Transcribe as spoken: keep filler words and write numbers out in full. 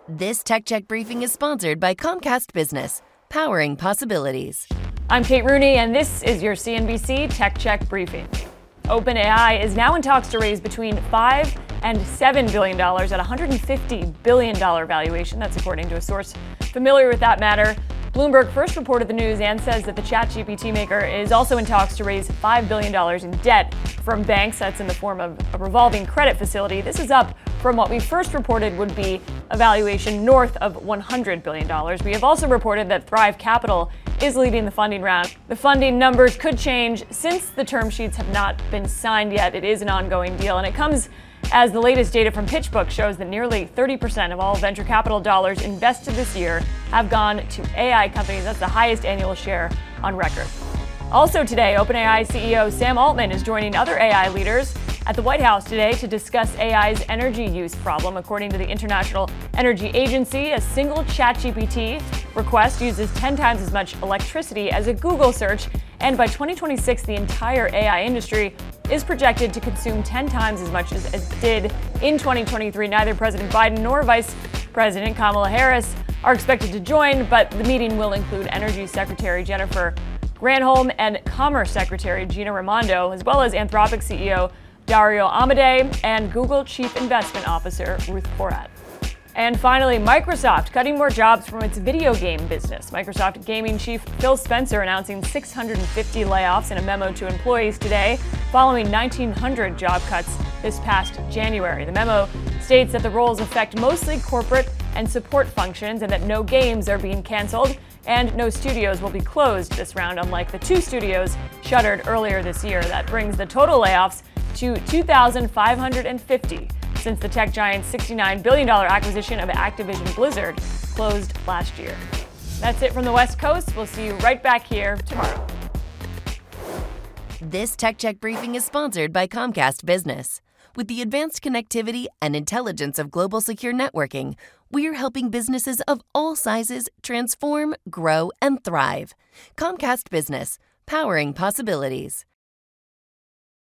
This Tech Check briefing is sponsored by Comcast Business, powering possibilities. I'm Kate Rooney, and this is your C N B C Tech Check briefing. OpenAI is now in talks to raise between five and seven billion dollars at a one hundred fifty billion dollars valuation. That's according to a source familiar with that matter. Bloomberg first reported the news and says that the ChatGPT maker is also in talks to raise five billion dollars in debt from banks. That's in the form of a revolving credit facility. This is up from what we first reported would be a valuation north of one hundred billion dollars. We have also reported that Thrive Capital is leading the funding round. The funding numbers could change since the term sheets have not been signed yet. It is an ongoing deal, and it comes as the latest data from PitchBook shows that nearly thirty percent of all venture capital dollars invested this year have gone to A I companies. That's the highest annual share on record. Also today, OpenAI C E O Sam Altman is joining other A I leaders at the White House today to discuss A I's energy use problem. According to the International Energy Agency, a single ChatGPT request uses ten times as much electricity as a Google search, and by twenty twenty-six, the entire A I industry is projected to consume ten times as much as it did in twenty twenty-three. Neither President Biden nor Vice President Kamala Harris are expected to join, but the meeting will include Energy Secretary Jennifer Granholm and Commerce Secretary Gina Raimondo, as well as Anthropic C E O Dario Amodei and Google Chief Investment Officer Ruth Porat. And finally, Microsoft cutting more jobs from its video game business. Microsoft gaming chief Phil Spencer announcing six hundred fifty layoffs in a memo to employees today, following nineteen hundred job cuts this past January. The memo states that the roles affect mostly corporate and support functions and that no games are being canceled and no studios will be closed this round, unlike the two studios shuttered earlier this year. That brings the total layoffs to two thousand five hundred fifty since the tech giant's sixty-nine billion dollars acquisition of Activision Blizzard closed last year. That's it from the West Coast. We'll see you right back here tomorrow. This Tech Check briefing is sponsored by Comcast Business. With the advanced connectivity and intelligence of global secure networking, we're helping businesses of all sizes transform, grow, and thrive. Comcast Business, powering possibilities.